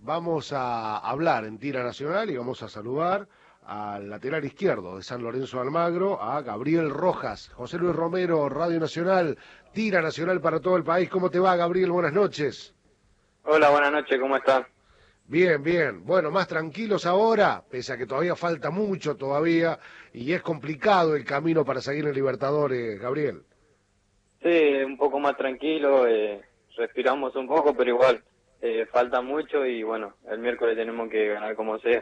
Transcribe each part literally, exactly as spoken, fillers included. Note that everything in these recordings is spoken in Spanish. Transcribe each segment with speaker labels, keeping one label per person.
Speaker 1: vamos a hablar en Tira Nacional y vamos a saludar al lateral izquierdo de San Lorenzo de Almagro, a Gabriel Rojas. José Luis Romero, Radio Nacional, Tira Nacional para todo el país. ¿Cómo te va, Gabriel? Buenas noches.
Speaker 2: Hola, buenas noches, ¿cómo estás?
Speaker 1: Bien, bien. Bueno, más tranquilos ahora, pese a que todavía falta mucho todavía, y es complicado el camino para seguir en Libertadores, Gabriel.
Speaker 2: Sí, un poco más tranquilo, eh, respiramos un poco, pero igual eh, falta mucho y bueno, el miércoles tenemos que ganar como sea.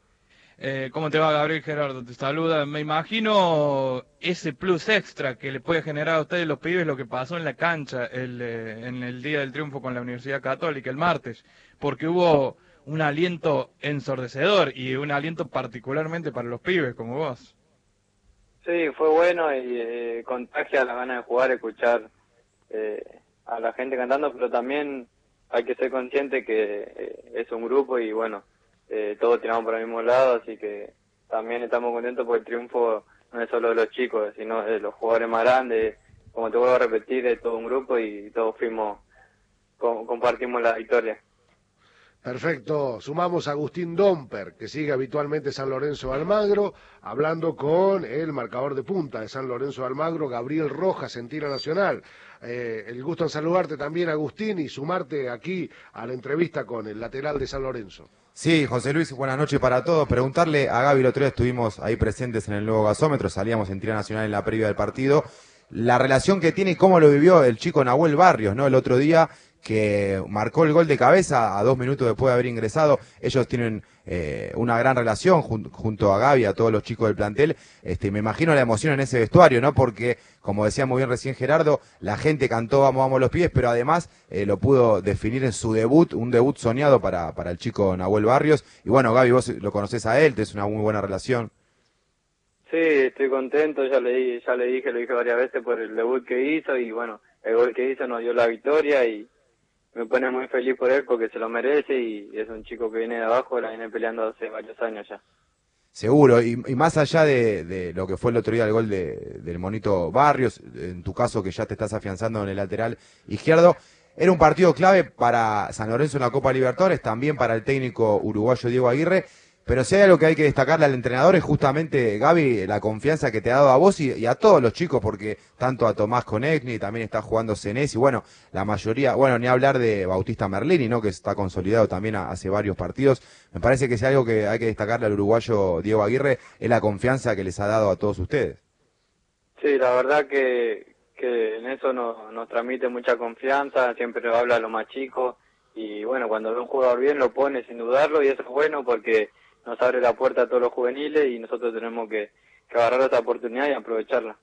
Speaker 3: Eh, ¿Cómo te va, Gabriel? Gerardo te saluda. Me imagino ese plus extra que le puede generar a ustedes los pibes lo que pasó en la cancha el, eh, en el día del triunfo con la Universidad Católica el martes, porque hubo un aliento ensordecedor y un aliento particularmente para los pibes como vos.
Speaker 2: Sí, fue bueno y eh, contagia la gana de jugar, escuchar eh, a la gente cantando, pero también hay que ser consciente que eh, es un grupo y bueno, eh, todos tiramos por el mismo lado, así que también estamos contentos porque el triunfo no es solo de los chicos, sino de los jugadores más grandes, como te vuelvo a repetir, es todo un grupo y todos fuimos, com compartimos la victoria.
Speaker 1: Perfecto, sumamos a Agustín Domper, que sigue habitualmente San Lorenzo de Almagro, hablando con el marcador de punta de San Lorenzo de Almagro, Gabriel Rojas, en Tira Nacional. Eh, el gusto en saludarte también, Agustín, y sumarte aquí a la entrevista con el lateral de San Lorenzo.
Speaker 4: Sí, José Luis, buenas noches para todos. Preguntarle a Gaby, el otro día estuvimos ahí presentes en el nuevo gasómetro, salíamos en Tira Nacional en la previa del partido, la relación que tiene y cómo lo vivió el chico Nahuel Barrios, ¿no? El otro día, que marcó el gol de cabeza a dos minutos después de haber ingresado. Ellos tienen eh, una gran relación jun junto a Gaby, a todos los chicos del plantel. Este, me imagino la emoción en ese vestuario, ¿no? Porque, como decía muy bien recién Gerardo, la gente cantó Vamos, vamos los pibes, pero además eh, lo pudo definir en su debut, un debut soñado para, para el chico Nahuel Barrios. Y bueno, Gaby, vos lo conocés a él, tenés una muy buena relación.
Speaker 2: Sí, estoy contento, ya le, ya le dije, lo dije varias veces por el debut que hizo y bueno, el gol que hizo nos dio la victoria y me pone muy feliz por él porque se lo merece y es un chico que viene de abajo, la viene peleando hace varios años ya.
Speaker 4: Seguro, y, y más allá de, de lo que fue el otro día el gol de, del Monito Barrios, en tu caso que ya te estás afianzando en el lateral izquierdo, era un partido clave para San Lorenzo en la Copa Libertadores, también para el técnico uruguayo Diego Aguirre, pero si hay algo que hay que destacarle al entrenador es justamente, Gaby, la confianza que te ha dado a vos y, y a todos los chicos, porque tanto a Tomás Konechny, también está jugando Senés, y bueno, la mayoría, bueno, ni hablar de Bautista Merlini, ¿no? Que está consolidado también a, hace varios partidos. Me parece que si hay algo que hay que destacarle al uruguayo Diego Aguirre es la confianza que les ha dado a todos ustedes.
Speaker 2: Sí, la verdad que, que en eso nos, nos transmite mucha confianza, siempre habla a los más chicos y bueno, cuando ve un jugador bien lo pone sin dudarlo y eso es bueno porque nos abre la puerta a todos los juveniles y nosotros tenemos que, que agarrar esta oportunidad y aprovecharla.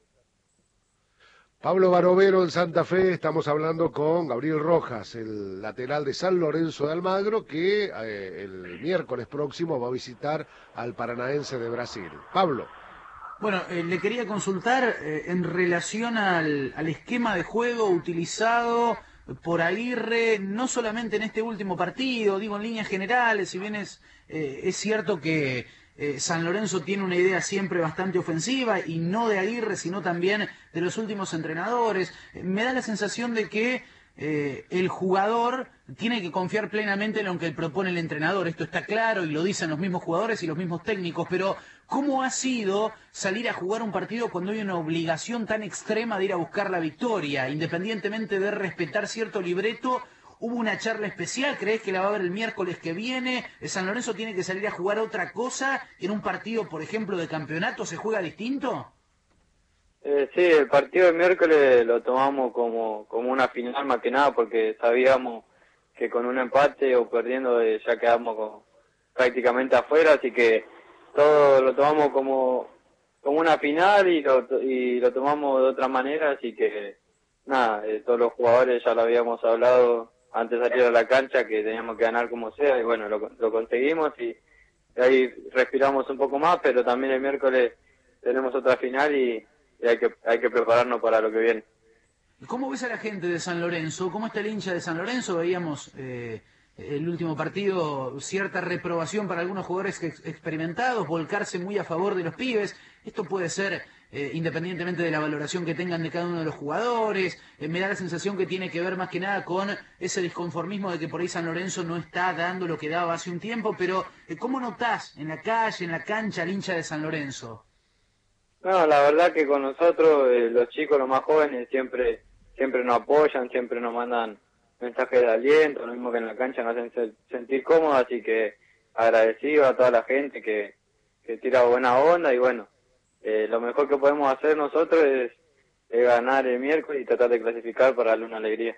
Speaker 1: Pablo Barovero en Santa Fe, estamos hablando con Gabriel Rojas, el lateral de San Lorenzo de Almagro, que eh, el miércoles próximo va a visitar al Paranaense de Brasil. Pablo.
Speaker 5: Bueno, eh, le quería consultar eh, en relación al, al esquema de juego utilizado por Aguirre, no solamente en este último partido, digo en líneas generales, si bien es, eh, es cierto que eh, San Lorenzo tiene una idea siempre bastante ofensiva, y no de Aguirre, sino también de los últimos entrenadores, eh, me da la sensación de que eh, el jugador tiene que confiar plenamente en lo que propone el entrenador. Esto está claro y lo dicen los mismos jugadores y los mismos técnicos, pero ¿cómo ha sido salir a jugar un partido cuando hay una obligación tan extrema de ir a buscar la victoria? Independientemente de respetar cierto libreto, ¿hubo una charla especial? ¿Crees que la va a haber el miércoles que viene? ¿San Lorenzo tiene que salir a jugar otra cosa? ¿En un partido, por ejemplo, de campeonato se juega distinto?
Speaker 2: Eh, sí, el partido del miércoles lo tomamos como, como una final más que nada porque sabíamos que con un empate o perdiendo eh, ya quedamos con, prácticamente afuera, así que todo lo tomamos como, como una final y lo, y lo tomamos de otra manera, así que nada, eh, todos los jugadores ya lo habíamos hablado antes de salir a la cancha que teníamos que ganar como sea y bueno, lo, lo conseguimos y ahí respiramos un poco más, pero también el miércoles tenemos otra final y, y hay que hay que prepararnos para lo que viene.
Speaker 5: ¿Cómo ves a la gente de San Lorenzo? ¿Cómo está el hincha de San Lorenzo? Veíamos eh, el último partido, cierta reprobación para algunos jugadores ex experimentados, volcarse muy a favor de los pibes. Esto puede ser eh, independientemente de la valoración que tengan de cada uno de los jugadores. Eh, me da la sensación que tiene que ver más que nada con ese disconformismo de que por ahí San Lorenzo no está dando lo que daba hace un tiempo, pero eh, ¿cómo notás en la calle, en la cancha, al hincha de San Lorenzo?
Speaker 2: No, la verdad que con nosotros, eh, los chicos, los más jóvenes, siempre siempre nos apoyan, siempre nos mandan mensajes de aliento, lo mismo que en la cancha nos hacen sentir cómodos, así que agradecido a toda la gente que, que tira buena onda y bueno, eh, lo mejor que podemos hacer nosotros es, es ganar el miércoles y tratar de clasificar para darle una alegría.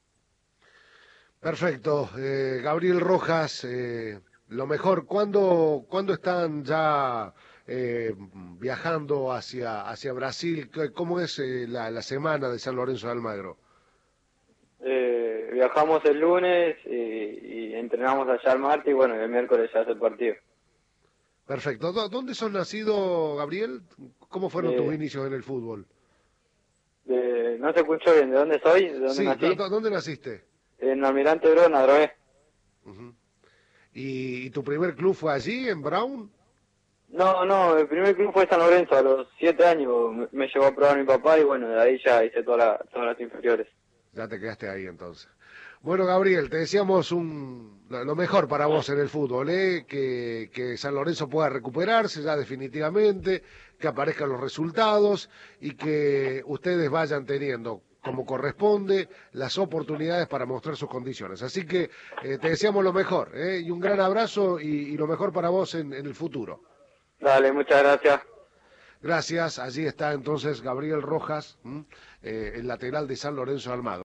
Speaker 1: Perfecto. Eh, Gabriel Rojas, eh, lo mejor, ¿cuándo, ¿cuándo están ya eh, viajando hacia, hacia Brasil? ¿Cómo es eh, la, la semana de San Lorenzo de Almagro?
Speaker 2: Eh, viajamos el lunes y, y entrenamos allá el martes y bueno, el miércoles ya es el partido.
Speaker 1: Perfecto. ¿Dónde son nacido, Gabriel? ¿Cómo fueron
Speaker 2: Eh,
Speaker 1: tus inicios en el fútbol?
Speaker 2: De, no se escuchó bien, ¿de dónde soy? ¿De dónde
Speaker 1: Sí,
Speaker 2: nací?
Speaker 1: ¿dónde naciste?
Speaker 2: En Almirante Brown, Adrogué.
Speaker 1: Uh-huh. ¿Y, ¿Y tu primer club fue allí, en Brown?
Speaker 2: No, no, el primer club fue San Lorenzo, a los siete años me, me llevó a probar mi papá y bueno, de ahí ya hice toda la, todas las inferiores.
Speaker 1: Ya te quedaste ahí entonces. Bueno, Gabriel, te deseamos un, lo mejor para vos en el fútbol, ¿eh? que, que San Lorenzo pueda recuperarse ya definitivamente, que aparezcan los resultados y que ustedes vayan teniendo, como corresponde, las oportunidades para mostrar sus condiciones. Así que eh, te deseamos lo mejor, ¿eh? y un gran abrazo y, y lo mejor para vos en, en el futuro.
Speaker 2: Dale, muchas gracias.
Speaker 1: Gracias, allí está entonces Gabriel Rojas, ¿m? Eh, el lateral de San Lorenzo de Almagro.